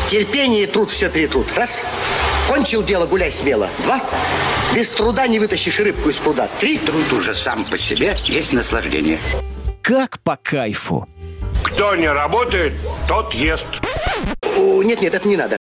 Терпение и труд все перетрут. Раз. Кончил дело, гуляй смело. 2. Без труда не вытащишь рыбку из пруда. 3. Труд уже сам по себе есть наслаждение. Как по кайфу. Кто не работает, тот ест. Нет, это не надо.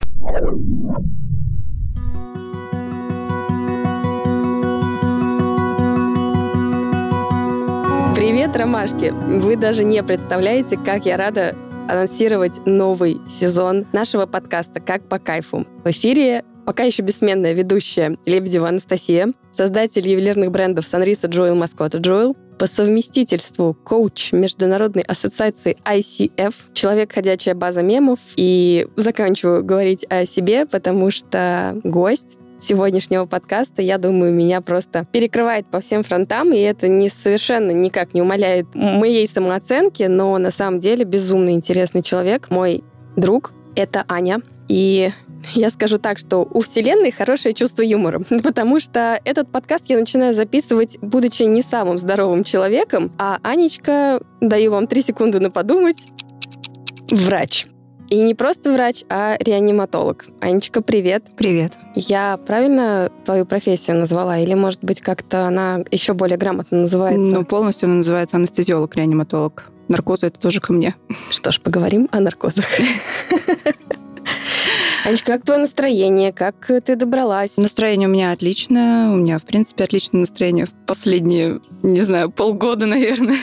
Привет, ромашки! Вы даже не представляете, как я рада анонсировать новый сезон нашего подкаста «Как по кайфу». В эфире пока еще бессменная ведущая Лебедева Анастасия, создатель ювелирных брендов Санриса Джоэл Маскота Джоэл, по совместительству коуч Международной ассоциации ICF, человек ходячая база мемов, и заканчиваю говорить о себе, потому что гость сегодняшнего подкаста, я думаю, меня просто перекрывает по всем фронтам, и это совершенно никак не умаляет моей самооценки, но на самом деле безумно интересный человек, мой друг, это Аня. И я скажу так, что у Вселенной хорошее чувство юмора, потому что этот подкаст я начинаю записывать, будучи не самым здоровым человеком, а Анечка, даю вам 3 секунды на подумать, врач. И не просто врач, а реаниматолог. Анечка, привет. Привет. Я правильно твою профессию назвала? Или, может быть, как-то она еще более грамотно называется? Полностью она называется анестезиолог-реаниматолог. Наркозы — это тоже ко мне. Что ж, поговорим о наркозах. Анечка, как твое настроение? Как ты добралась? Настроение у меня отличное. У меня, в принципе, отличное настроение в последние, полгода, наверное.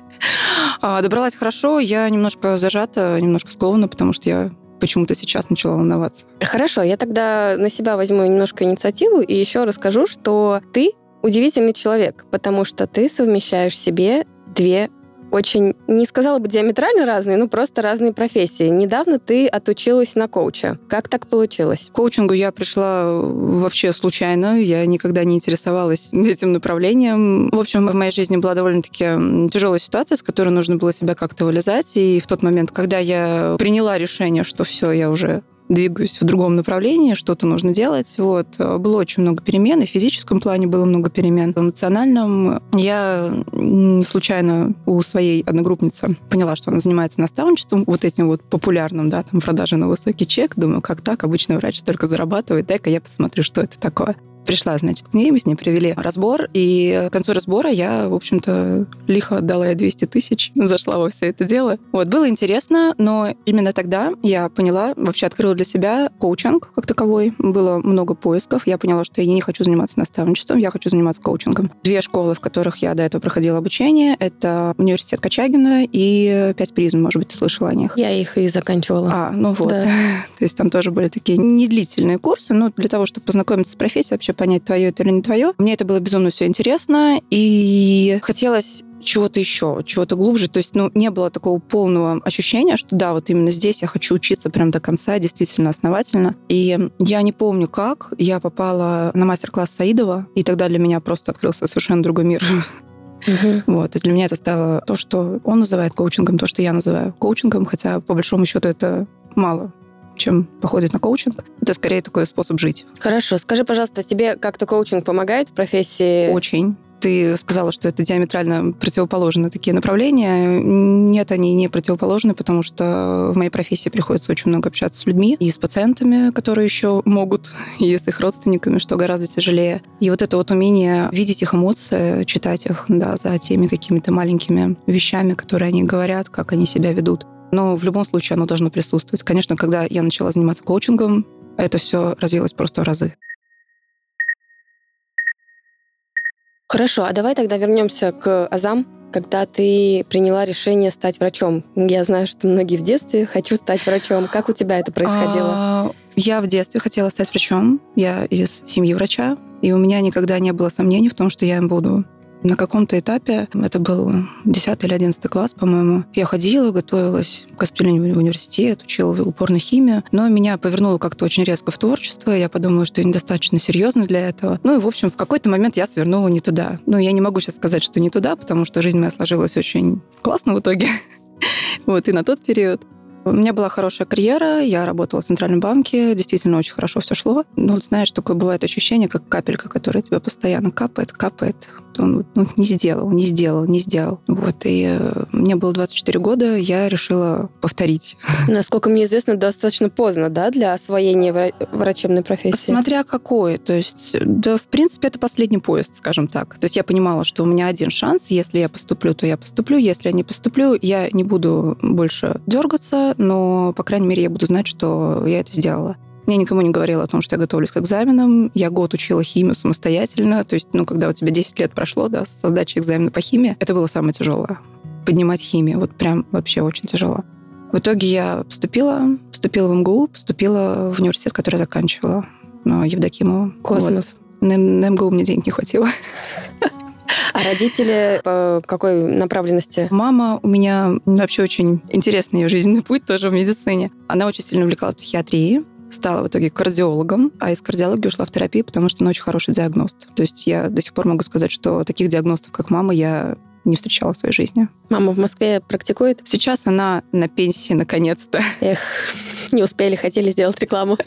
Добралась хорошо. Я немножко зажата, немножко скована, потому что я почему-то сейчас начала волноваться. Хорошо, я тогда на себя возьму немножко инициативу и еще расскажу, что ты удивительный человек, потому что ты совмещаешь в себе 2 очень, не сказала бы диаметрально разные, но просто разные профессии. Недавно ты отучилась на коуча. Как так получилось? К коучингу я пришла вообще случайно. Я никогда не интересовалась этим направлением. В общем, в моей жизни была довольно-таки тяжелая ситуация, с которой нужно было себя как-то вылезать. И в тот момент, когда я приняла решение, что все, я уже двигаюсь в другом направлении, что-то нужно делать. Было очень много перемен, и в физическом плане было много перемен. В эмоциональном я случайно у своей одногруппницы поняла, что она занимается наставничеством, этим популярным, продажи на высокий чек. Думаю, как так? Обычный врач столько зарабатывает. Дай-ка я посмотрю, что это такое. Пришла, к ней, мы с ней провели разбор, и к концу разбора я, в общем-то, лихо отдала ей 200 тысяч, зашла во все это дело. Было интересно, но именно тогда я поняла, вообще открыла для себя коучинг как таковой. Было много поисков. Я поняла, что я не хочу заниматься наставничеством, я хочу заниматься коучингом. 2 школы, в которых я до этого проходила обучение, это университет Качагина и 5 призм, может быть, ты слышала о них. Я их и заканчивала. Да. То есть там тоже были такие недлительные курсы, но для того, чтобы познакомиться с профессией, вообще понять, твое это или не твое. Мне это было безумно все интересно, и хотелось чего-то еще, чего-то глубже. То есть, не было такого полного ощущения, что именно здесь я хочу учиться прям до конца, действительно основательно. И я не помню, как я попала на мастер-класс Саидова, и тогда для меня просто открылся совершенно другой мир. То есть для меня это стало то, что он называет коучингом, то, что я называю коучингом, хотя по большому счету это мало чем походит на коучинг. Это скорее такой способ жить. Хорошо. Скажи, пожалуйста, тебе как-то коучинг помогает в профессии? Очень. Ты сказала, что это диаметрально противоположные такие направления. Нет, они не противоположны, потому что в моей профессии приходится очень много общаться с людьми и с пациентами, которые еще могут, и с их родственниками, что гораздо тяжелее. И это умение видеть их эмоции, читать их, за теми какими-то маленькими вещами, которые они говорят, как они себя ведут. Но в любом случае оно должно присутствовать. Конечно, когда я начала заниматься коучингом, это все развилось просто в разы. Хорошо, а давай тогда вернемся к азам, когда ты приняла решение стать врачом. Я знаю, что многие в детстве хочу стать врачом. Как у тебя это происходило? Я в детстве хотела стать врачом. Я из семьи врача, и у меня никогда не было сомнений в том, что я им буду. На каком-то этапе, это был 10 или 11 класс, по-моему, я ходила, готовилась к поступлению в университет, учила упорно химию, но меня повернуло как-то очень резко в творчество, я подумала, что я недостаточно серьезна для этого. И, в общем, в какой-то момент я свернула не туда. Я не могу сейчас сказать, что не туда, потому что жизнь моя сложилась очень классно в итоге. И на тот период. У меня была хорошая карьера, я работала в Центральном банке, действительно очень хорошо все шло. Но знаешь, такое бывает ощущение, как капелька, которая тебя постоянно капает. что он не сделал. Вот. И мне было 24 года, я решила повторить. Насколько мне известно, достаточно поздно, да, для освоения врачебной профессии? Смотря какой. То есть, да, в принципе, это последний поезд, скажем так. То есть я понимала, что у меня один шанс. Если я поступлю, то я поступлю. Если я не поступлю, я не буду больше дергаться, но, по крайней мере, я буду знать, что я это сделала. Я никому не говорила о том, что я готовлюсь к экзаменам. Я год учила химию самостоятельно. То есть, когда у тебя 10 лет прошло, да, с сдачи экзамена по химии, это было самое тяжелое. Поднимать химию. Вот прям вообще очень тяжело. В итоге я поступила в МГУ, поступила в университет, который я заканчивала, Евдокимова. Космос. Вот. На МГУ мне денег не хватило. А родители по какой направленности? Мама у меня вообще очень интересный ее жизненный путь тоже в медицине. Она очень сильно увлекалась психиатрией, стала в итоге кардиологом, а из кардиологии ушла в терапию, потому что она очень хороший диагност. То есть я до сих пор могу сказать, что таких диагностов, как мама, я не встречала в своей жизни. Мама в Москве практикует? Сейчас она на пенсии, наконец-то. Эх, не успели, хотели сделать рекламу.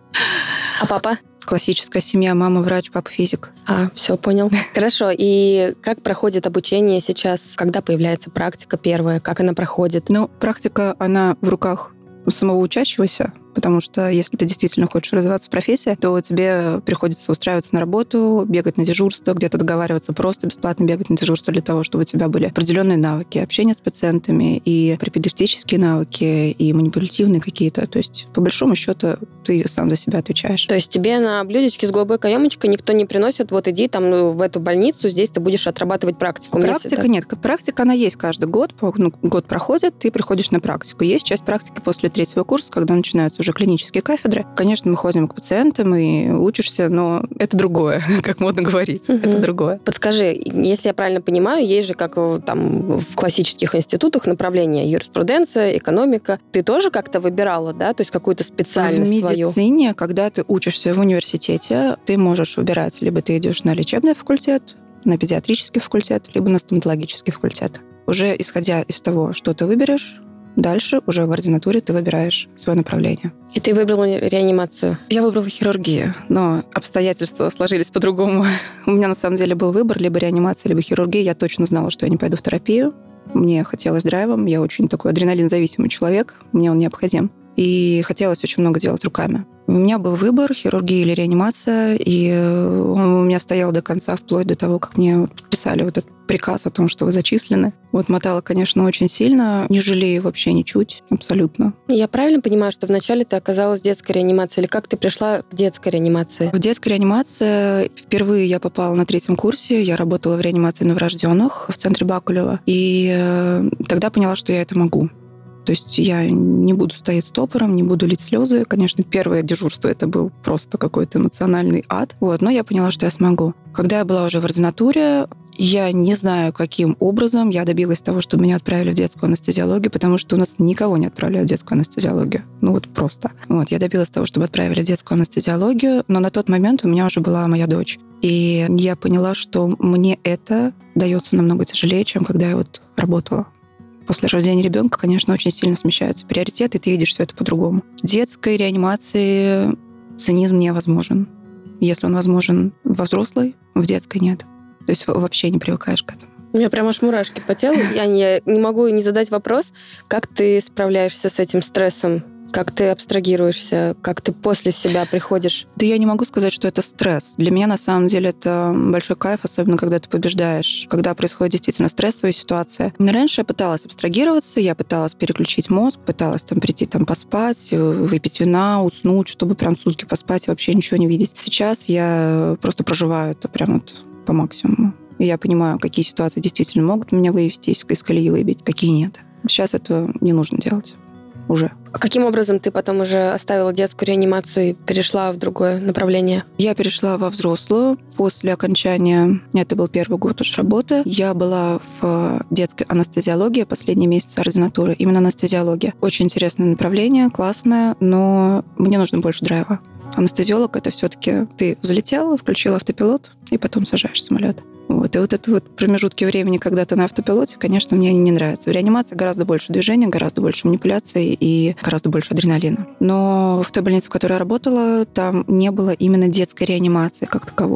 А папа? Классическая семья, мама врач, папа физик. Все, понял. Хорошо. И как проходит обучение сейчас? Когда появляется практика первая? Как она проходит? Практика, она в руках самого учащегося, потому что если ты действительно хочешь развиваться в профессии, то тебе приходится устраиваться на работу, бегать на дежурство, где-то договариваться просто бесплатно бегать на дежурство для того, чтобы у тебя были определенные навыки общения с пациентами, и пропедевтические навыки, и манипулятивные какие-то. То есть, по большому счету, ты сам за себя отвечаешь. То есть тебе на блюдечке с голубой каемочкой никто не приносит, вот иди там в эту больницу, здесь ты будешь отрабатывать практику. Практика нет. Практика, она есть каждый год. Год проходит, ты приходишь на практику. Есть часть практики после 3-го курса, когда начинаются уже клинические кафедры. Конечно, мы ходим к пациентам и учишься, но это другое, как модно говорить. Это другое. Подскажи, если я правильно понимаю, есть же, как там в классических институтах, направления юриспруденция, экономика. Ты тоже как-то выбирала, да? То есть какую-то специальность свою? В медицине, когда ты учишься в университете, ты можешь выбирать, либо ты идешь на лечебный факультет, на педиатрический факультет, либо на стоматологический факультет. Уже исходя из того, что ты выберешь, дальше уже в ординатуре ты выбираешь свое направление. И ты выбрала реанимацию? Я выбрала хирургию, но обстоятельства сложились по-другому. У меня на самом деле был выбор либо реанимация, либо хирургия. Я точно знала, что я не пойду в терапию. Мне хотелось драйвом. Я очень такой адреналин-зависимый человек. Мне он необходим. И хотелось очень много делать руками. У меня был выбор, хирургия или реанимация, и он у меня стоял до конца, вплоть до того, как мне подписали вот этот приказ о том, что вы зачислены. Вот мотала, конечно, очень сильно. Не жалею вообще ничуть, абсолютно. Я правильно понимаю, что вначале ты оказалась в детской реанимации? Или как ты пришла к детской реанимации? В детской реанимации впервые я попала на 3-м курсе. Я работала в реанимации новорожденных в центре Бакулева. И тогда поняла, что я это могу. То есть я не буду стоять стопором, не буду лить слезы. Конечно, первое дежурство это был просто какой-то эмоциональный ад. Но я поняла, что я смогу. Когда я была уже в ординатуре, я не знаю, каким образом я добилась того, чтобы меня отправили в детскую анестезиологию, потому что у нас никого не отправляют в детскую анестезиологию. Просто. Я добилась того, чтобы отправили в детскую анестезиологию, но на тот момент у меня уже была моя дочь. И я поняла, что мне это дается намного тяжелее, чем когда я работала. После рождения ребенка, конечно, очень сильно смещаются приоритеты, и ты видишь все это по-другому. В детской реанимации цинизм невозможен. Если он возможен во взрослой, в детской нет. То есть вообще не привыкаешь к этому. У меня прям аж мурашки по телу. Я не могу не задать вопрос, как ты справляешься с этим стрессом? Как ты абстрагируешься? Как ты после себя приходишь? Да я не могу сказать, что это стресс. Для меня, на самом деле, это большой кайф, особенно когда ты побеждаешь, когда происходит действительно стрессовая ситуация. Раньше я пыталась абстрагироваться, я пыталась переключить мозг, пыталась прийти поспать, выпить вина, уснуть, чтобы прям сутки поспать и вообще ничего не видеть. Сейчас я просто проживаю это прям по максимуму. И я понимаю, какие ситуации действительно могут меня вывести из колеи, выбить, какие нет. Сейчас этого не нужно делать. Уже. А каким образом ты потом уже оставила детскую реанимацию и перешла в другое направление? Я перешла во взрослую. После окончания, это был 1-й год уже работы, я была в детской анестезиологии последние месяцы ординатуры. Именно анестезиология. Очень интересное направление, классное, но мне нужно больше драйва. Анестезиолог — это все-таки ты взлетел, включил автопилот и потом сажаешь самолет. И это промежутки времени, когда ты на автопилоте, конечно, мне не нравится. В реанимации гораздо больше движения, гораздо больше манипуляций и гораздо больше адреналина. Но в той больнице, в которой я работала, там не было именно детской реанимации как таковой.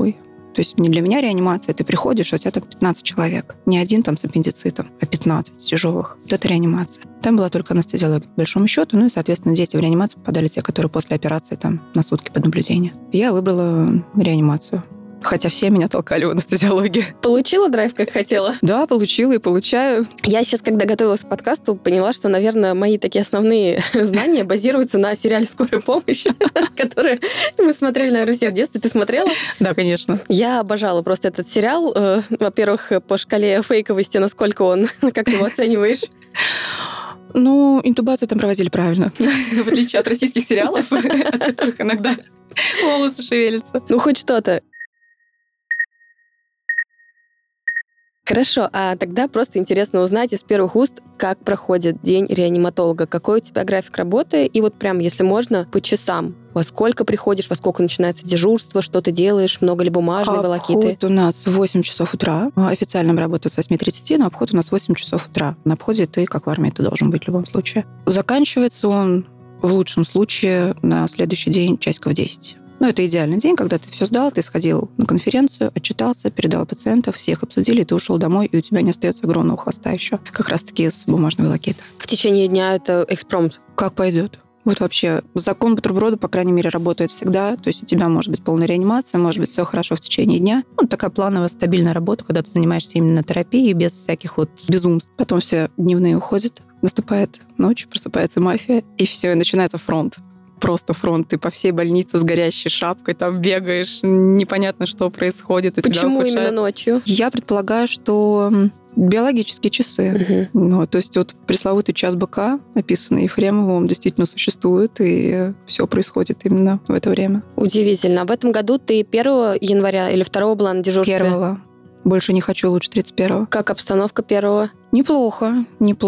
То есть не для меня реанимация, ты приходишь, а у тебя там 15 человек. Не один там с аппендицитом, а 15 тяжелых. Вот это реанимация. Там была только анестезиология, по большому счету. Ну и, соответственно, дети в реанимацию попадали те, которые после операции там на сутки под наблюдение. Я выбрала реанимацию. Хотя все меня толкали в анестезиологии. Получила драйв, как хотела? Да, получила и получаю. Я сейчас, когда готовилась к подкасту, поняла, что, наверное, мои такие основные знания базируются на сериале «Скорая помощь», который мы смотрели, наверное, все в детстве. Ты смотрела? Да, конечно. Я обожала просто этот сериал. Во-первых, по шкале фейковости, насколько он, как ты его оцениваешь? Ну, интубацию там проводили правильно. В отличие от российских сериалов, от которых иногда волосы шевелятся. Ну, хоть что-то. Хорошо, а тогда просто интересно узнать из первых уст, как проходит день реаниматолога, какой у тебя график работы, и вот прям, если можно, по часам. Во сколько приходишь, во сколько начинается дежурство, что ты делаешь, много ли бумажной волокиты? Обход у нас в 8 часов утра. Официально мы работаем с 8:30, но обход у нас в 8 часов утра. На обходе ты, как в армии, ты должен быть в любом случае. Заканчивается он в лучшем случае на следующий день часиков в 10. Ну, это идеальный день, когда ты все сдал, ты сходил на конференцию, отчитался, передал пациентов, всех обсудили, ты ушел домой, и у тебя не остается огромного хвоста еще, как раз-таки с бумажной волокитой. В течение дня это экспромт? Как пойдет. Вот вообще закон бутерброда, по крайней мере, работает всегда. То есть у тебя может быть полная реанимация, может быть все хорошо в течение дня. Ну, такая плановая, стабильная работа, когда ты занимаешься именно терапией, без всяких вот безумств. Потом все дневные уходят, наступает ночь, просыпается мафия, и все, и начинается фронт. Просто фронт. Ты по всей больнице с горящей шапкой там бегаешь, непонятно, что происходит. Почему именно ночью? Я предполагаю, что биологические часы. Ну, то есть вот пресловутый час быка, описанный Ефремовым, действительно существует, и все происходит именно в это время. Удивительно. А в этом году ты 1 января или 2 была на дежурстве? 1. Больше не хочу, лучше 31-го. Как обстановка 1? Неплохо.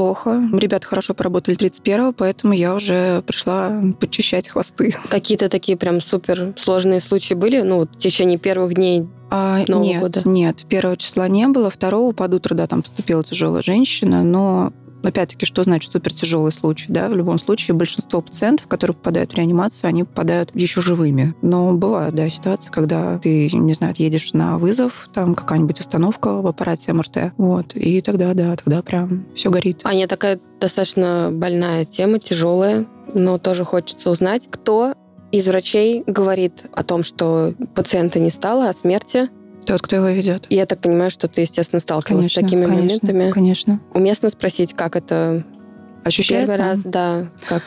Ребята хорошо поработали 31-го, поэтому я уже пришла подчищать хвосты. Какие-то такие прям супер сложные случаи были? Ну, в течение первых дней Нового года? Нет, 1 числа не было. 2 под утро, да, там поступила тяжелая женщина, но опять-таки, что значит супертяжелый случай? Да? В любом случае, большинство пациентов, которые попадают в реанимацию, они попадают еще живыми. Но бывают, да, ситуации, когда ты, не знаю, едешь на вызов, там какая-нибудь остановка в аппарате МРТ, вот, и тогда, да, тогда прям все горит. Аня, такая достаточно больная тема, тяжелая, но тоже хочется узнать, кто из врачей говорит о том, что пациента не стало, о смерти. Тот, кто его ведет. Я так понимаю, что ты, естественно, сталкивалась с такими моментами. Конечно. Уместно спросить, как это ощущается? Первый раз, да.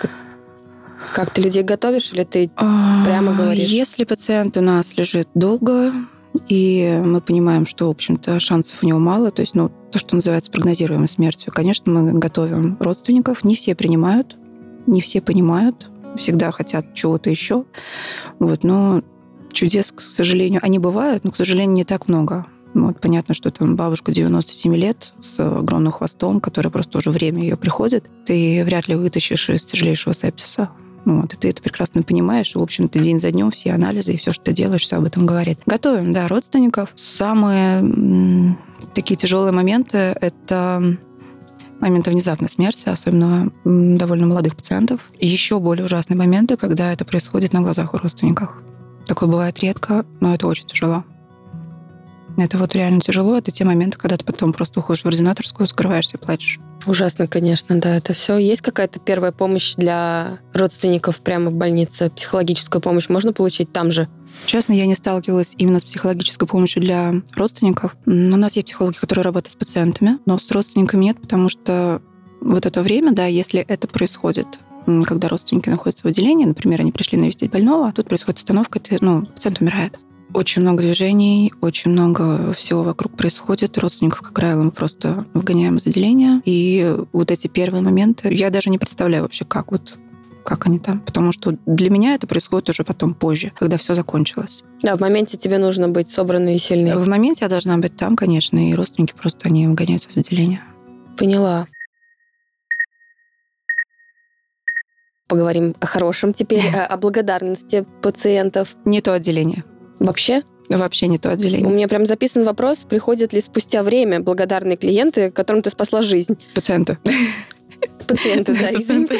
Как ты людей готовишь, или ты прямо говоришь? Если пациент у нас лежит долго, и мы понимаем, что, в общем-то, шансов у него мало, то есть, то, что называется прогнозируемой смертью, конечно, мы готовим родственников. Не все принимают, не все понимают, всегда хотят чего-то еще. Вот, но чудес, к сожалению, они бывают, но, к сожалению, не так много. Вот, понятно, что там бабушка 97 лет с огромным хвостом, которая просто уже время ее приходит, ты вряд ли вытащишь из тяжелейшего сепсиса. Вот, и ты это прекрасно понимаешь. И, в общем-то, день за днем все анализы и все, что ты делаешь, все об этом говорит. Готовим, да, родственников. Самые такие тяжелые моменты — это моменты внезапной смерти, особенно довольно молодых пациентов. И еще более ужасные моменты, когда это происходит на глазах у родственников. Такое бывает редко, но это очень тяжело. Это вот реально тяжело. Это те моменты, когда ты потом просто уходишь в ординаторскую, скрываешься и плачешь. Ужасно, конечно, да, это все. Есть какая-то первая помощь для родственников прямо в больнице? Психологическую помощь можно получить там же? Честно, я не сталкивалась именно с психологической помощью для родственников. У нас есть психологи, которые работают с пациентами, но с родственниками нет, потому что вот это время, да, если это происходит, когда родственники находятся в отделении, например, они пришли навестить больного, тут происходит остановка, пациент умирает. Очень много движений, очень много всего вокруг происходит. Родственников, как правило, мы просто выгоняем из отделения. И вот эти первые моменты, я даже не представляю вообще, как они там. Потому что для меня это происходит уже потом позже, когда все закончилось. Да, в моменте тебе нужно быть собранной и сильной. В моменте я должна быть там, конечно, и родственники просто, они выгоняются из отделения. Поняла. Поговорим о хорошем теперь, о благодарности пациентов. Не то отделение. Вообще? Вообще не то отделение. У меня прям записан вопрос, приходят ли спустя время благодарные клиенты, которым ты спасла жизнь? Пациенты. Пациенты, да, извините.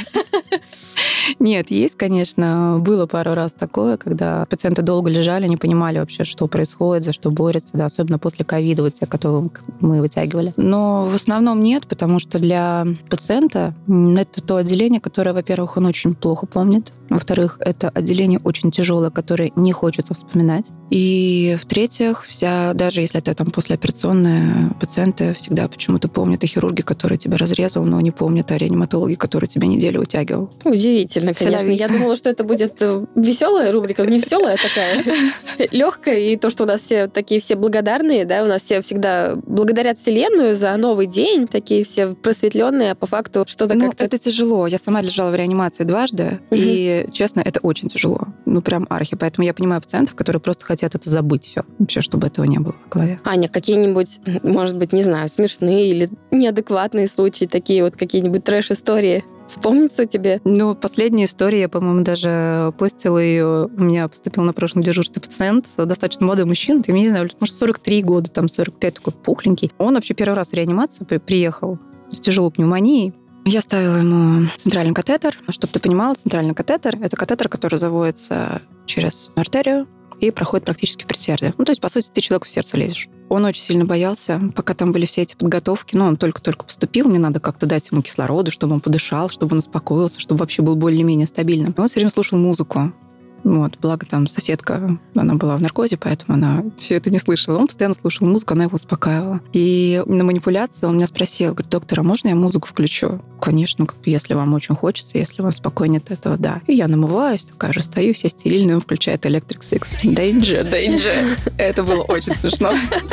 Нет, есть, конечно. Было пару раз такое, когда пациенты долго лежали, не понимали вообще, что происходит, за что борются, да, особенно после ковида, вот те, которые мы вытягивали. Но в основном нет, потому что для пациента это то отделение, которое, во-первых, он очень плохо помнит, во-вторых, это отделение очень тяжелое, которое не хочется вспоминать, и в-третьих, даже если это там послеоперационные пациенты, всегда почему-то помнят о хирурге, который тебя разрезал, но не помнят о реаниматологе, который тебя неделю вытягивал. Удивительно, конечно. Я думала, что это будет веселая рубрика, не веселая, а такая легкая. И то, что у нас все такие все благодарные, да, у нас все всегда благодарят Вселенную за новый день, такие все просветленные, а по факту что-то как-то... это тяжело. Я сама лежала в реанимации дважды, и, честно, это очень тяжело. Прям архи. Поэтому я понимаю пациентов, которые просто хотят это забыть все. Вообще, чтобы этого не было в голове. Аня, какие-нибудь, может быть, не знаю, смешные или неадекватные случаи, такие вот какие-нибудь трэш-истории вспомнится тебе? Последняя история, я, по-моему, даже постила ее. У меня поступил на прошлом дежурстве пациент, достаточно молодой мужчина, я не знаю, может, 43 года, там 45, такой пухленький. Он вообще первый раз в реанимацию приехал с тяжелой пневмонией. Я ставила ему центральный катетер. Чтобы ты понимала, центральный катетер — это катетер, который заводится через артерию и проходит практически в предсердие. То есть, по сути, ты человеку в сердце лезешь. Он очень сильно боялся, пока там были все эти подготовки. Он только-только поступил, мне надо как-то дать ему кислороду, чтобы он подышал, чтобы он успокоился, чтобы вообще был более-менее стабильным. И он все время слушал музыку. Благо там соседка, она была в наркозе, поэтому она все это не слышала. Он постоянно слушал музыку, она его успокаивала. И на манипуляции он меня спросил, говорит: доктор, а можно я музыку включу? Конечно, если вам очень хочется, если вам спокойнее от этого, да. И я намываюсь, такая же стою, вся стерильная, он включает Electric Six. Danger. Это было очень смешно.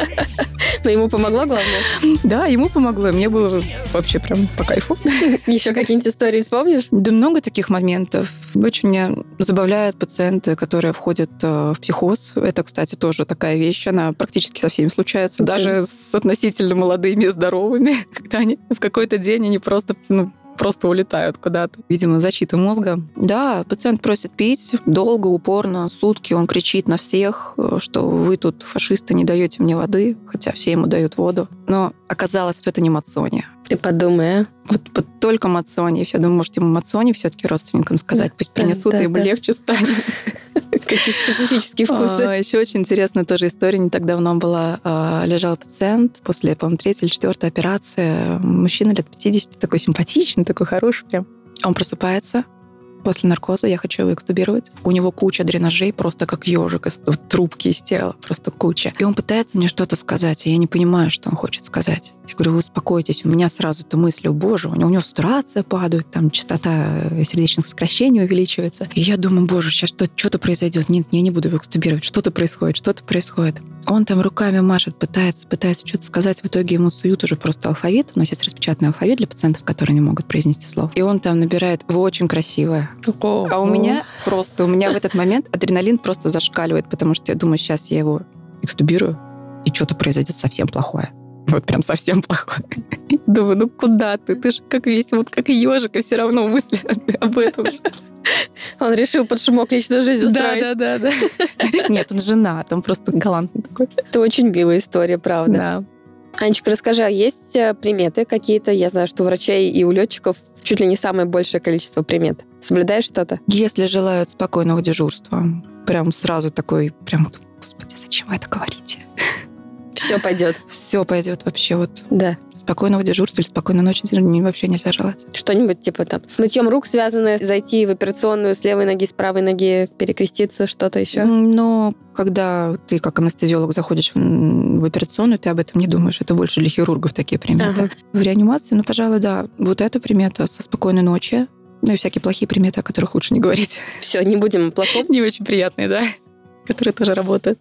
Но ему помогло, главное? Да, ему помогло. Мне было вообще прям по кайфу. Еще какие-нибудь истории вспомнишь? Да много таких моментов. Очень меня забавляют пациенты, которые входят в психоз. Это, кстати, тоже такая вещь. Она практически со всеми случается. Даже с относительно молодыми и здоровыми. Когда они в какой-то день они просто улетают куда-то. Видимо, защита мозга. Да, пациент просит пить долго, упорно, сутки. Он кричит на всех, что вы тут, фашисты, не даете мне воды, хотя все ему дают воду. Но оказалось, что это не Мацони. Ты подумай, а? Вот только Мацони. Я думаю, может, ему Мацони все-таки родственникам сказать. Пусть принесут, и ему легче станет. Какие специфические вкусы. Еще очень интересная тоже история. Не так давно лежал пациент после, по-моему, 3-й или 4-й операции. Мужчина лет 50, такой симпатичный, такой хороший прям. Он просыпается после наркоза, я хочу его экстубировать. У него куча дренажей, просто как ежик из трубки из тела, просто куча. И он пытается мне что-то сказать, и я не понимаю, что он хочет сказать. Я говорю: вы успокойтесь. У меня сразу-то мысли: о боже, у него сатурация падает, там частота сердечных сокращений увеличивается. И я думаю: боже, сейчас что-то произойдет. Нет, я не буду его экстубировать. Что-то происходит. Он там руками машет, пытается что-то сказать. В итоге ему суют уже просто алфавит. У нас есть распечатанный алфавит для пациентов, которые не могут произнести слов. И он там набирает: вы очень красивая. А у меня в этот момент адреналин просто зашкаливает, потому что я думаю, сейчас я его экстубирую, и что-то произойдет совсем плохое. Вот прям совсем плохое. Думаю: куда ты? Ты же как весь, как и ежик, и все равно мысли об этом же. Он решил под шумок личную жизнь устроить. Да. Нет, он женат, он просто галантный такой. Это очень милая история, правда. Да. Анечка, расскажи, а есть приметы какие-то? Я знаю, что у врачей и у летчиков чуть ли не самое большее количество примет. Соблюдаешь что-то? Если желают спокойного дежурства, прям сразу такой, господи, зачем вы это говорите? Все пойдет. Все пойдет вообще Да. Спокойного дежурства или спокойной ночи вообще нельзя желать. Что-нибудь типа там с мытьем рук связанное, зайти в операционную с левой ноги, с правой ноги, перекреститься, что-то еще? Но когда ты как анестезиолог заходишь в операционную, ты об этом не думаешь. Это больше для хирургов такие приметы. Ага. В реанимации, пожалуй, да. Вот эта примета со спокойной ночи. И всякие плохие приметы, о которых лучше не говорить. Все, не будем плохого. Не очень приятные, да, которые тоже работают.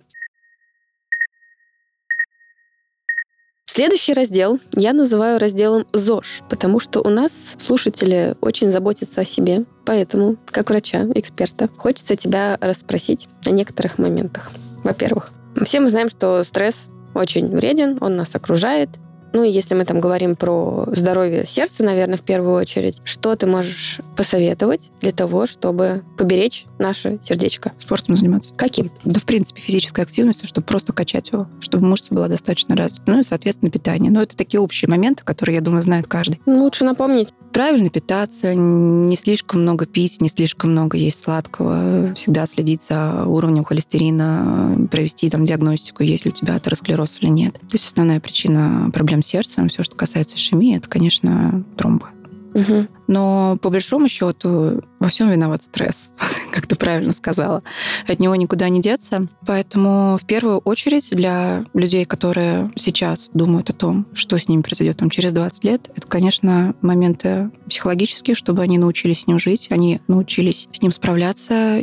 Следующий раздел я называю разделом ЗОЖ, потому что у нас слушатели очень заботятся о себе. Поэтому, как врача, эксперта, хочется тебя расспросить о некоторых моментах. Во-первых, все мы знаем, что стресс очень вреден, он нас окружает. И если мы там говорим про здоровье сердца, наверное, в первую очередь, что ты можешь посоветовать для того, чтобы поберечь наше сердечко? Спортом заниматься. Каким? Да, в принципе, физической активностью, чтобы просто качать его, чтобы мышца была достаточно развита. И, соответственно, питание. Но это такие общие моменты, которые, я думаю, знает каждый. Лучше напомнить. Правильно питаться, не слишком много пить, не слишком много есть сладкого, всегда следить за уровнем холестерина, провести там диагностику, есть ли у тебя атеросклероз или нет. То есть основная причина проблем с сердцем, все, что касается ишемии, это, конечно, тромбы. Угу. Но по большому счету во всем виноват стресс, как ты правильно сказала. От него никуда не деться. Поэтому в первую очередь для людей, которые сейчас думают о том, что с ними произойдет там, через 20 лет, это, конечно, моменты психологические, чтобы они научились с ним жить, они научились с ним справляться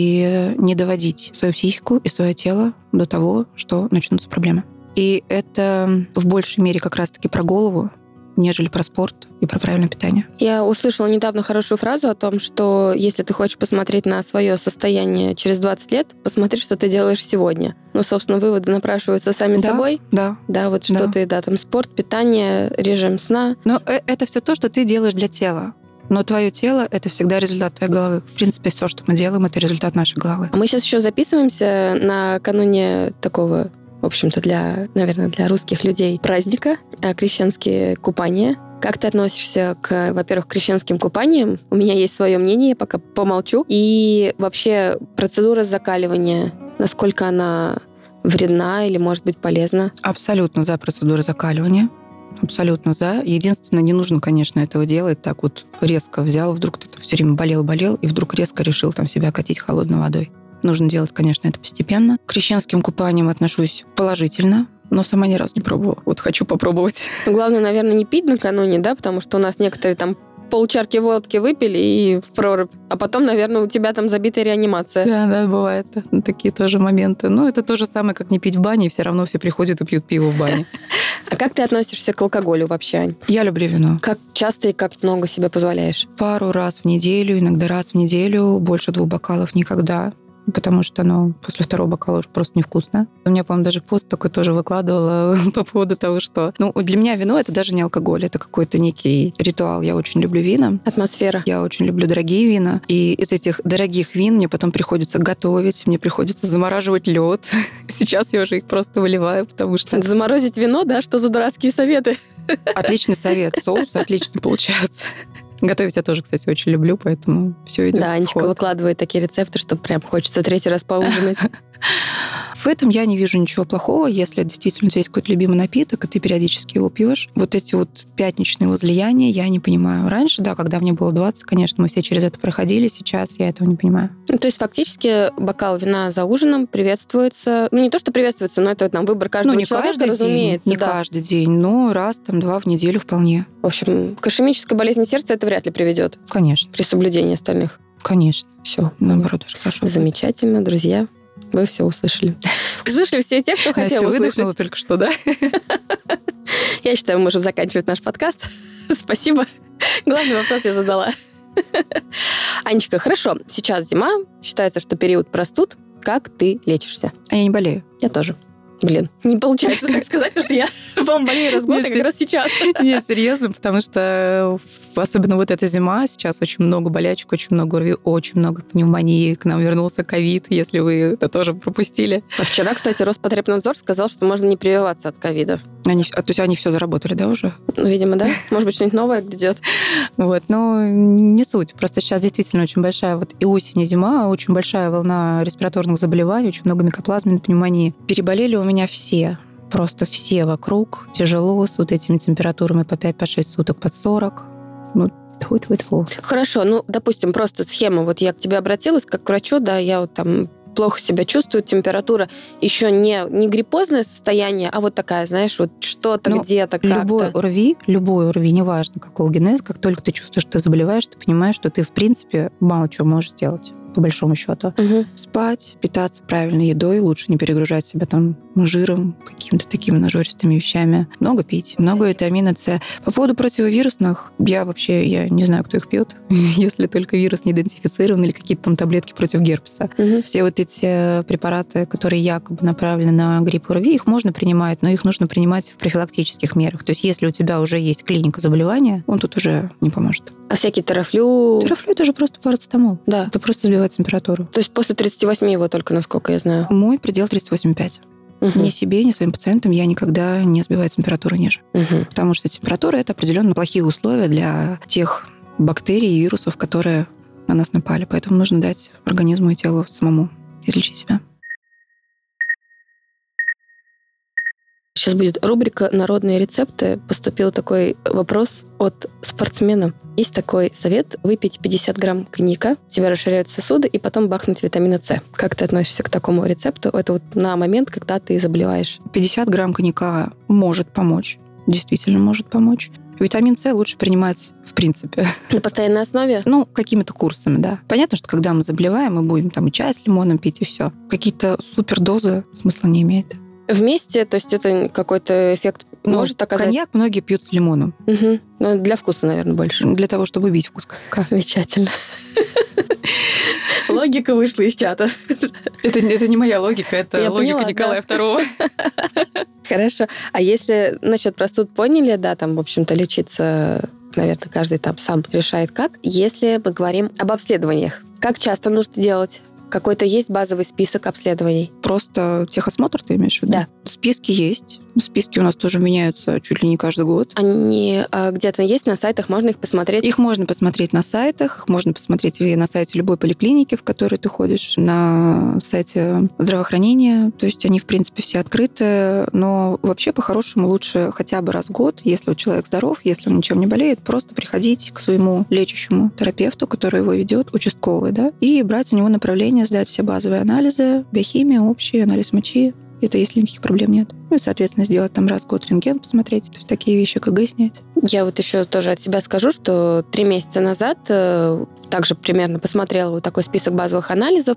и не доводить свою психику и свое тело до того, что начнутся проблемы. И это в большей мере как раз-таки про голову, нежели про спорт и про правильное питание. Я услышала недавно хорошую фразу о том, что если ты хочешь посмотреть на свое состояние через 20 лет, посмотри, что ты делаешь сегодня. Ну, собственно, выводы напрашиваются сами собой. Да. Да, вот что ты, там, спорт, питание, режим сна. Но это все то, что ты делаешь для тела. Но твое тело — это всегда результат твоей головы. В принципе, все, что мы делаем, это результат нашей головы. А мы сейчас еще записываемся накануне такого, в общем-то, наверное, для русских людей праздника, крещенские купания. Как ты относишься во-первых, к крещенским купаниям? У меня есть свое мнение, я пока помолчу. И вообще процедура закаливания, насколько она вредна или, может быть, полезна? Абсолютно за процедуру закаливания. Абсолютно за. Единственное, не нужно, конечно, этого делать так вот резко взял, вдруг ты все время болел, и вдруг резко решил там себя катить холодной водой. Нужно делать, конечно, это постепенно. К крещенским купаниям отношусь положительно, но сама ни разу не пробовала. Вот хочу попробовать. Ну, главное, наверное, не пить накануне, да, потому что у нас некоторые там полчарки водки выпили и в прорубь. А потом, наверное, у тебя там забитая реанимация. Да, бывает. Такие тоже моменты. Но это то же самое, как не пить в бане, и все равно все приходят и пьют пиво в бане. А как ты относишься к алкоголю вообще, Ань? Я люблю вино. Как часто и как много себе позволяешь? Пару раз в неделю, иногда раз в неделю, больше 2 бокалов никогда. Потому что после 2-го бокала уже просто невкусно. У меня, по-моему, даже пост такой тоже выкладывала по поводу того, что... для меня вино — это даже не алкоголь, это какой-то некий ритуал. Я очень люблю вина. Атмосфера. Я очень люблю дорогие вина. И из этих дорогих вин мне потом приходится готовить, мне приходится замораживать лед. Сейчас я уже их просто выливаю, потому что... Заморозить вино, да? Что за дурацкие советы? Отличный совет. Соусы отлично получаются. Готовить я тоже, кстати, очень люблю, поэтому все идет. Да, Анечка выкладывает такие рецепты, что прям хочется 3-й раз поужинать. В этом я не вижу ничего плохого, если действительно у тебя есть какой-то любимый напиток, и ты периодически его пьешь. Вот эти вот пятничные возлияния я не понимаю. Раньше, да, когда мне было 20, конечно, мы все через это проходили, сейчас я этого не понимаю. То есть фактически бокал вина за ужином приветствуется, не то, что приветствуется, но это выбор каждого человека, разумеется. Не каждый день, но раз, 2 в неделю вполне. В общем, к ишемической болезни сердца это вряд ли приведет. Конечно. При соблюдении остальных. Конечно. Все. Наоборот, даже хорошо. Замечательно, друзья. Вы все услышали. Услышали все те, кто хотел услышать. Ты выдохнула только что, да? Я считаю, мы можем заканчивать наш подкаст. Спасибо. Главный вопрос я задала. Анечка, хорошо. Сейчас зима. Считается, что период простуд. Как ты лечишься? А я не болею. Я тоже. Блин, не получается так сказать, потому что я, по-моему, болею раз в год, как раз сейчас. Нет, серьезно, потому что особенно вот эта зима, сейчас очень много болячек, очень много ОРВИ, очень много пневмонии. К нам вернулся ковид, если вы это тоже пропустили. А вчера, кстати, Роспотребнадзор сказал, что можно не прививаться от ковида. То есть они все заработали, да, уже? Видимо, да. Может быть, что-нибудь новое грядет. Вот, но не суть. Просто сейчас действительно очень большая и осень, и зима, очень большая волна респираторных заболеваний, очень много микоплазменной пневмонии. Переболели у меня все. Просто вокруг. Тяжело, с вот этими температурами по 5-6 суток под 40. Тьфу-тьфу-тьфу. Хорошо, допустим, просто схема. Вот я к тебе обратилась как к врачу, да, я плохо себя чувствую, температура еще не гриппозное состояние, а вот такая, знаешь, вот что-то где-то как-то. Любой ОРВИ, неважно какого генеза, как только ты чувствуешь, что ты заболеваешь, ты понимаешь, что ты, в принципе, мало чего можешь сделать, по большому счету. Угу. Спать, питаться правильной едой, лучше не перегружать себя жиром, какими-то такими нажористыми вещами. Много пить, много витамина С. По поводу противовирусных, я не знаю, кто их пьет, если только вирус не идентифицирован или какие-то таблетки против герпеса. Угу. Все вот эти препараты, которые якобы направлены на грипп и ОРВИ, их можно принимать, но их нужно принимать в профилактических мерах. То есть если у тебя уже есть клиника заболевания, он тут уже не поможет. А всякие терафлю? Терафлю — это же просто парацетамол. Да. Это просто сбивает температуру. То есть после 38 его только, насколько я знаю? Мой предел 38,5. Ни себе, ни своим пациентам я никогда не сбиваю температуру ниже. Потому что температура – это определенно плохие условия для тех бактерий и вирусов, которые на нас напали. Поэтому нужно дать организму и телу самому излечить себя. Сейчас будет рубрика «Народные рецепты». Поступил такой вопрос от спортсмена. Есть такой совет: выпить 50 грамм коньяка, у тебя расширяются сосуды, и потом бахнуть витамина С. Как ты относишься к такому рецепту? Это вот на момент, когда ты заболеваешь. 50 грамм коньяка может помочь. Действительно может помочь. Витамин С лучше принимать в принципе. На постоянной основе? Какими-то курсами, да. Понятно, что когда мы заболеваем, мы будем там и чай с лимоном пить, и все. Какие-то супердозы смысла не имеет. Вместе, то есть это какой-то эффект может оказать? Коньяк многие пьют с лимоном. Угу. Ну, для вкуса, наверное, больше. Для того, чтобы убить вкус коньяка. Замечательно. Логика вышла из чата. Это не моя логика, это Я логика поняла, Николая II. Хорошо. А если насчет простуд поняли, да, там, в общем-то, лечиться, наверное, каждый там сам решает как. Если мы говорим об обследованиях, как часто нужно делать? Какой-то есть базовый список обследований? Просто техосмотр ты имеешь в виду? Да. Списки есть. Списки у нас тоже меняются чуть ли не каждый год. Они где-то есть на сайтах, можно их посмотреть? Их можно посмотреть на сайтах, их можно посмотреть и на сайте любой поликлиники, в которой ты ходишь, на сайте здравоохранения. То есть они, в принципе, все открыты. Но вообще, по-хорошему, лучше хотя бы раз в год, если человек здоров, если он ничем не болеет, просто приходить к своему лечащему терапевту, который его ведет, участковый, да, и брать у него направление, сдать все базовые анализы, биохимия, общий анализ мочи. Это если никаких проблем нет. И, соответственно, сделать там раз в год рентген, посмотреть. То есть такие вещи, КГ снять. Я вот еще тоже от себя скажу, что 3 месяца назад также примерно посмотрела вот такой список базовых анализов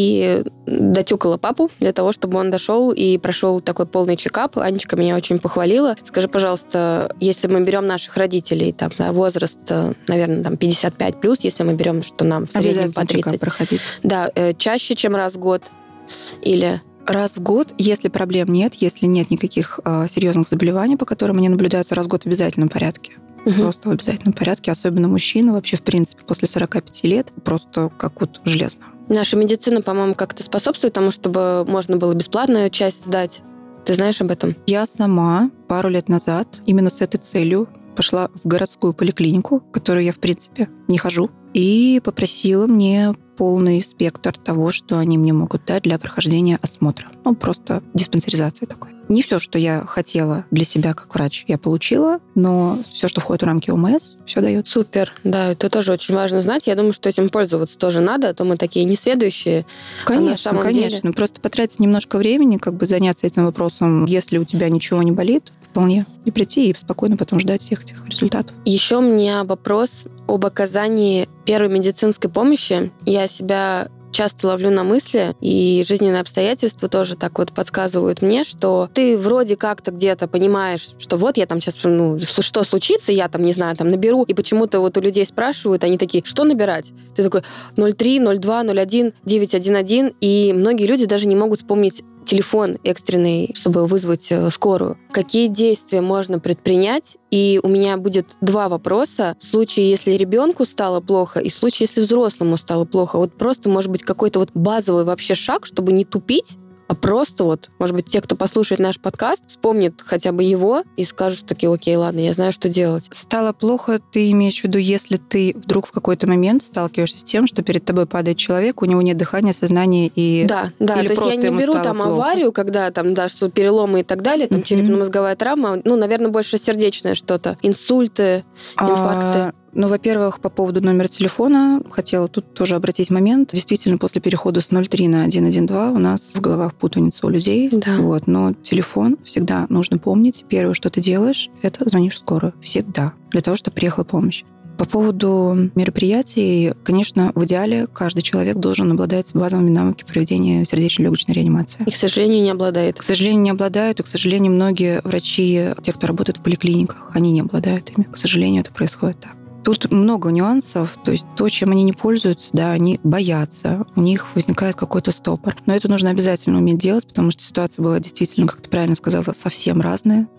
и дотюкала папу для того, чтобы он дошел и прошел такой полный чекап. Анечка меня очень похвалила. Скажи, пожалуйста, если мы берем наших родителей, там, да, возраст, наверное, там 55+, если мы берем, что нам в среднем по 30. Чекап проходить. Да, чаще, чем раз в год? Или... Раз в год, если проблем нет, если нет никаких серьезных заболеваний, по которым они наблюдаются раз в год в обязательном порядке. Просто в обязательном порядке, особенно мужчины вообще, в принципе, после 45 лет, просто как вот железно. Наша медицина, по-моему, как-то способствует тому, чтобы можно было бесплатную часть сдать. Ты знаешь об этом? Я сама пару лет назад именно с этой целью пошла в городскую поликлинику, в которую я, в принципе, не хожу, и попросила мне полный спектр того, что они мне могут дать для прохождения осмотра. Просто диспансеризация такой. Не все, что я хотела для себя как врач, я получила, но все, что входит в рамки ОМС, все дает. Супер, да, это тоже очень важно знать. Я думаю, что этим пользоваться тоже надо, а то мы такие несведущие. Конечно, конечно. Просто потратить немножко времени, заняться этим вопросом, если у тебя ничего не болит, вполне. И прийти, и спокойно потом ждать всех этих результатов. Еще у меня вопрос об оказании первой медицинской помощи. Я себя часто ловлю на мысли, и жизненные обстоятельства тоже так вот подсказывают мне, что ты вроде как-то где-то понимаешь, что вот я там сейчас, что случится, я там, не знаю, там наберу, и почему-то вот у людей спрашивают, они такие, что набирать? Ты такой 03, 02, 01, 911, и многие люди даже не могут вспомнить телефон экстренный, чтобы вызвать скорую. Какие действия можно предпринять? И у меня будет 2 вопроса. В случае, если ребенку стало плохо, и в случае, если взрослому стало плохо. Вот просто, может быть, какой-то вот базовый вообще шаг, чтобы не тупить, а просто может быть, те, кто послушает наш подкаст, вспомнят хотя бы его и скажут такие, окей, ладно, я знаю, что делать. Стало плохо, ты имеешь в виду, если ты вдруг в какой-то момент сталкиваешься с тем, что перед тобой падает человек, у него нет дыхания, сознания и... Да, то есть я не беру там плохо. аварию, когда там, да, что переломы и так далее, там черепно-мозговая травма, наверное, больше сердечное что-то, инсульты, инфаркты. Во-первых, по поводу номера телефона, хотела тут тоже обратить момент. Действительно, после перехода с 03 на 112 у нас в головах путаница у людей. Да. Но телефон всегда нужно помнить. Первое, что ты делаешь, это звонишь в скорую. Всегда. Для того, чтобы приехала помощь. По поводу мероприятий, конечно, в идеале каждый человек должен обладать базовыми навыками проведения сердечно-легочной реанимации. И, к сожалению, не обладает. К сожалению, не обладают, и, к сожалению, многие врачи, те, кто работает в поликлиниках, они не обладают ими. К сожалению, это происходит так. Тут много нюансов, то есть то, чем они не пользуются, да, они боятся, у них возникает какой-то стопор. Но это нужно обязательно уметь делать, потому что ситуация бывает действительно, как ты правильно сказала, совсем разная.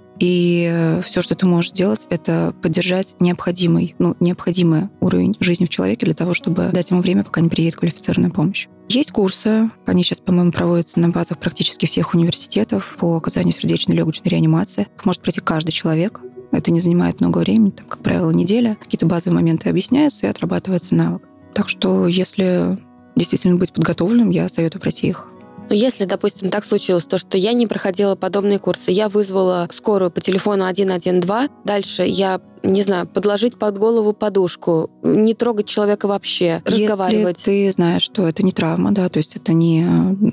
И все, что ты можешь сделать, это поддержать необходимый уровень жизни в человеке для того, чтобы дать ему время, пока не приедет квалифицированная помощь. Есть курсы, они сейчас, по-моему, проводятся на базах практически всех университетов по оказанию сердечно-легочной реанимации. Их может пройти каждый человек. Это не занимает много времени, там, как правило, неделя. Какие-то базовые моменты объясняются и отрабатывается навык. Так что, если действительно быть подготовленным, я советую пройти их. Но если, допустим, так случилось, то, что я не проходила подобные курсы, я вызвала скорую по телефону 112, дальше я, не знаю, подложить под голову подушку, не трогать человека вообще, разговаривать. Если ты знаешь, что это не травма, да, то есть это не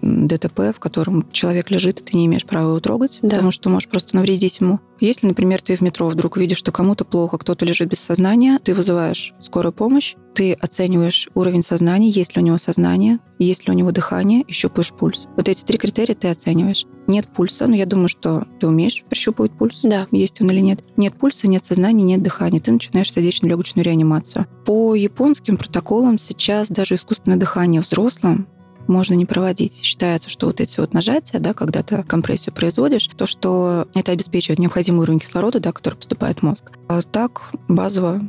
ДТП, в котором человек лежит, и ты не имеешь права его трогать, потому что можешь просто навредить ему. Если, например, ты в метро вдруг видишь, что кому-то плохо, кто-то лежит без сознания, ты вызываешь скорую помощь, ты оцениваешь уровень сознания, есть ли у него сознание, есть ли у него дыхание, и щупаешь пульс. Вот эти 3 критерия ты оцениваешь. Нет пульса, но я думаю, что ты умеешь прощупывать пульс, есть он или нет. Нет пульса, нет сознания, нет дыхания. Ты начинаешь сердечно-легочную реанимацию. По японским протоколам сейчас даже искусственное дыхание взрослым можно не проводить. Считается, что вот эти вот нажатия, да, когда ты компрессию производишь, то, что это обеспечивает необходимый уровень кислорода, да, который поступает в мозг. А так базово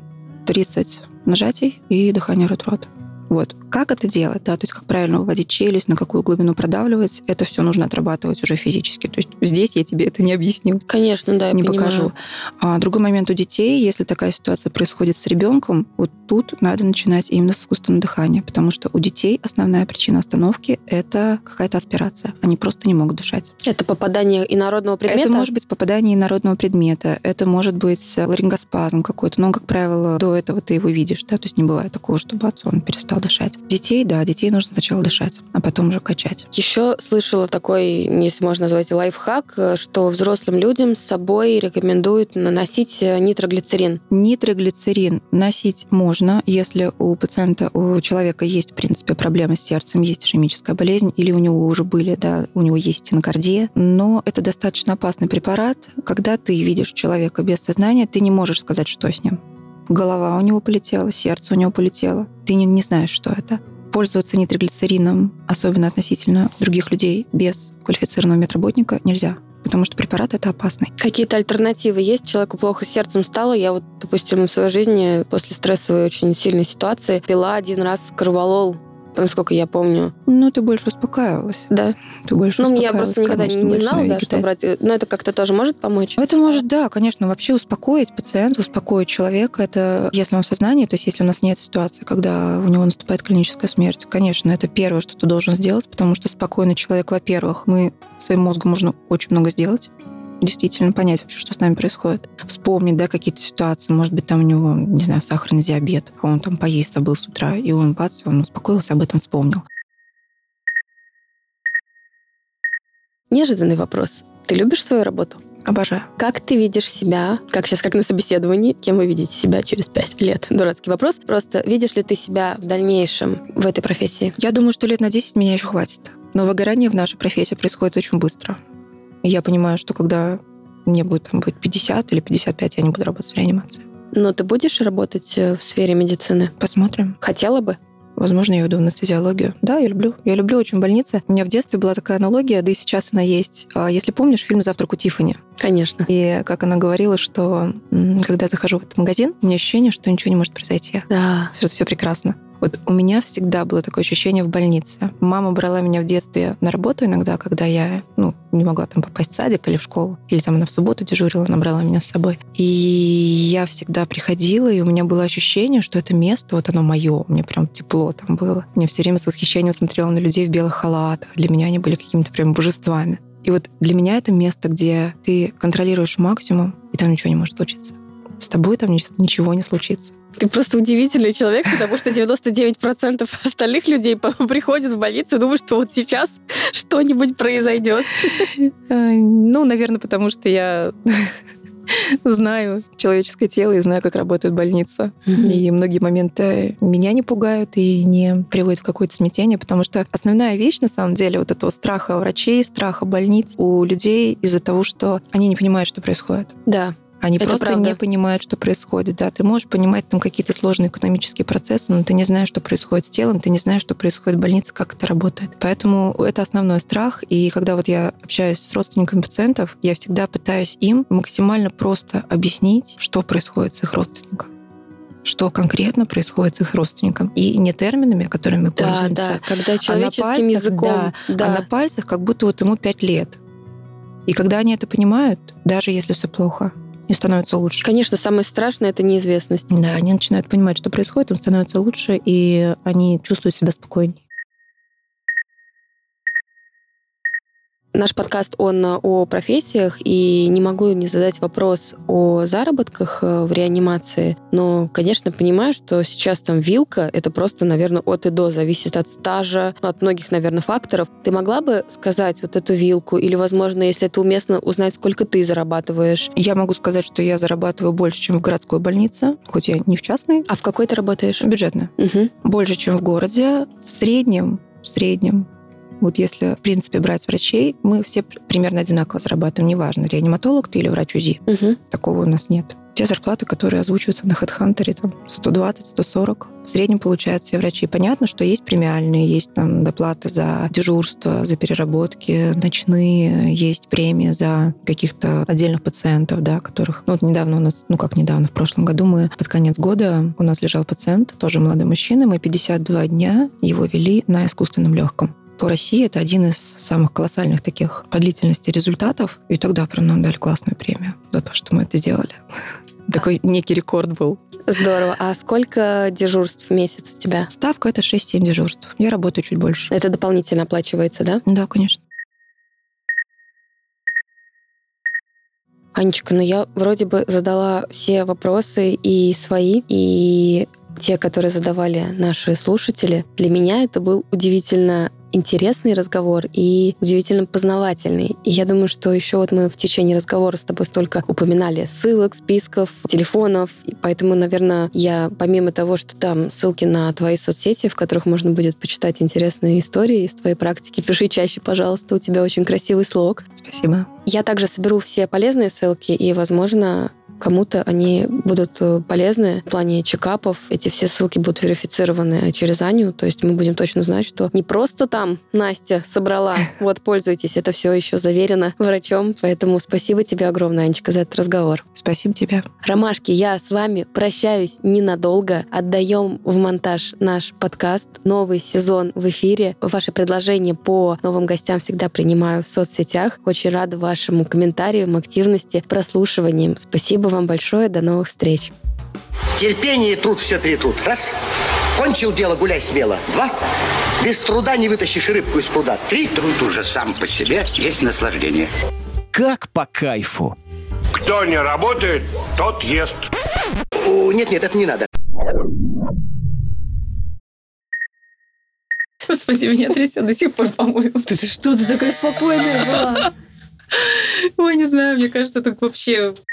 30 нажатий и дыхание рот-рот. Вот. Как это делать, да, то есть как правильно выводить челюсть, на какую глубину продавливать, это все нужно отрабатывать уже физически. То есть здесь я тебе это не объясню. Конечно, да, я не понимаю. покажу. Другой момент у детей, если такая ситуация происходит с ребенком, вот тут надо начинать именно с искусственного дыхания, потому что у детей основная причина остановки — это какая-то аспирация. Они просто не могут дышать. Это попадание инородного предмета? Это может быть попадание инородного предмета, это может быть ларингоспазм какой-то, но, как правило, до этого ты его видишь, да, то есть не бывает такого, чтобы он перестал дышать. Детей нужно сначала дышать, а потом уже качать. Еще слышала такой, если можно назвать, лайфхак, что взрослым людям с собой рекомендуют наносить нитроглицерин. Нитроглицерин носить можно, если у пациента, у человека есть, в принципе, проблемы с сердцем, есть ишемическая болезнь, или у него уже были, да, у него есть стенокардия, но это достаточно опасный препарат. Когда ты видишь человека без сознания, ты не можешь сказать, что с ним. Голова у него полетела, сердце у него полетело. Ты не знаешь, что это. Пользоваться нитроглицерином, особенно относительно других людей, без квалифицированного медработника нельзя, потому что препарат это опасный. Какие-то альтернативы есть? Человеку плохо с сердцем стало. Я вот, допустим, в своей жизни после стрессовой очень сильной ситуации пила 1 раз корвалол, насколько я помню. Ну, ты больше успокаивалась. Да. Ты больше успокаивалась. Я просто никогда не знала, да, что брать. Но это как-то тоже может помочь? Это может, да, конечно. Вообще успокоить пациента, успокоить человека, это если он в сознании, то есть если у нас нет ситуации, когда у него наступает клиническая смерть, конечно, это первое, что ты должен сделать, потому что спокойный человек, во-первых, мы своим мозгом можно очень много сделать, действительно понять вообще, что с нами происходит. Вспомнить, да, какие-то ситуации. Может быть, там у него, не знаю, сахарный диабет, а он там поесть забыл с утра, и он бац, он успокоился, об этом вспомнил. Неожиданный вопрос. Ты любишь свою работу? Обожаю. Как ты видишь себя, как сейчас, как на собеседовании, кем вы видите себя через 5 лет? Дурацкий вопрос. Просто видишь ли ты себя в дальнейшем в этой профессии? Я думаю, что лет на 10 меня еще хватит. Но выгорание в нашей профессии происходит очень быстро. И я понимаю, что когда мне будет 50 или 55, я не буду работать в реанимации. Но ты будешь работать в сфере медицины? Посмотрим. Хотела бы? Возможно, я уйду в анестезиологию. Да, я люблю. Я люблю очень больницы. У меня в детстве была такая аналогия, да и сейчас она есть. Если помнишь фильм «Завтрак у Тиффани». Конечно. И как она говорила, что когда я захожу в этот магазин, у меня ощущение, что ничего не может произойти. Да. Что все прекрасно. Вот у меня всегда было такое ощущение в больнице. Мама брала меня в детстве на работу иногда, когда я не могла там попасть в садик или в школу. Или там она в субботу дежурила, она брала меня с собой. И я всегда приходила, и у меня было ощущение, что это место, вот оно мое. Мне прям тепло там было. Я все время с восхищением смотрела на людей в белых халатах. Для меня они были какими-то прям божествами. И вот для меня это место, где ты контролируешь максимум, и там ничего не может случиться. С тобой там ничего не случится. Ты просто удивительный человек, потому что 99% остальных людей приходят в больницу и думают, что вот сейчас что-нибудь произойдет. Наверное, потому что я знаю человеческое тело и знаю, как работает больница. И многие моменты меня не пугают и не приводят в какое-то смятение, потому что основная вещь, на самом деле, вот этого страха врачей, страха больниц у людей из-за того, что они не понимают, что происходит. Да. Они это просто правда. не понимают, что происходит. Да, ты можешь понимать там какие-то сложные экономические процессы, но ты не знаешь, что происходит с телом, ты не знаешь, что происходит в больнице, как это работает. Поэтому это основной страх. И когда вот я общаюсь с родственниками пациентов, я всегда пытаюсь им максимально просто объяснить, что происходит с их родственником. что конкретно происходит с их родственником. И не терминами, которыми мы пользуемся. Да, когда человеческим а на пальцах, языком. А на пальцах как будто вот ему 5 лет. И когда они это понимают, даже если все плохо, им становится лучше. Конечно, самое страшное — это неизвестность. Да, они начинают понимать, что происходит, им становится лучше, и они чувствуют себя спокойнее. Наш подкаст, он о профессиях, и не могу не задать вопрос о заработках в реанимации. Но, конечно, понимаю, что сейчас там вилка — это просто, наверное, от и до, зависит от стажа, от многих, наверное, факторов. Ты могла бы сказать вот эту вилку? Или, возможно, если это уместно, узнать, сколько ты зарабатываешь? Я могу сказать, что я зарабатываю больше, чем в городской больнице, хоть я не в частной. А в какой ты работаешь? Бюджетная. Угу. Больше, чем в городе. В среднем, вот если, в принципе, брать врачей, мы все примерно одинаково зарабатываем. Неважно, реаниматолог ты или врач УЗИ. Угу. Такого у нас нет. Те зарплаты, которые озвучиваются на HeadHunter, там 120-140. В среднем получают все врачи. Понятно, что есть премиальные, есть там доплаты за дежурство, за переработки, ночные, есть премии за каких-то отдельных пациентов, да, которых... Ну, вот недавно у нас, в прошлом году мы под конец года у нас лежал пациент, тоже молодой мужчина, мы 52 дня его вели на искусственном легком. По России это один из самых колоссальных таких по длительности результатов. И тогда прям нам дали классную премию за то, что мы это сделали. Такой некий рекорд был. Здорово. А сколько дежурств в месяц у тебя? Ставка — это 6-7 дежурств. Я работаю чуть больше. Это дополнительно оплачивается, да? Да, конечно. Анечка, я вроде бы задала все вопросы и свои, и те, которые задавали наши слушатели. Для меня это был удивительно интересный разговор и удивительно познавательный. И я думаю, что еще вот мы в течение разговора с тобой столько упоминали ссылок, списков, телефонов. И поэтому, наверное, я, помимо того, что там ссылки на твои соцсети, в которых можно будет почитать интересные истории из твоей практики, пиши чаще, пожалуйста, у тебя очень красивый слог. Спасибо. Я также соберу все полезные ссылки, и, возможно, кому-то они будут полезны в плане чекапов. Эти все ссылки будут верифицированы через Аню, то есть мы будем точно знать, что не просто там Настя собрала, вот, пользуйтесь, это все еще заверено врачом. Поэтому спасибо тебе огромное, Анечка, за этот разговор. Спасибо тебе. Ромашки, я с вами прощаюсь ненадолго. Отдаем в монтаж наш подкаст. Новый сезон в эфире. Ваши предложения по новым гостям всегда принимаю в соцсетях. Очень рада вашему комментариям, активности, прослушиваниям. Спасибо вам большое. До новых встреч. Терпение и труд все перетрут. Раз. Кончил дело, гуляй смело. Два. Без труда не вытащишь рыбку из пруда. Три. Труд уже сам по себе есть наслаждение. Как по кайфу. Кто не работает, тот ест. Нет, это не надо. Господи, меня трясет до сих пор, по-моему. Ты что, ты такая спокойная была? Ой, не знаю, мне кажется, так вообще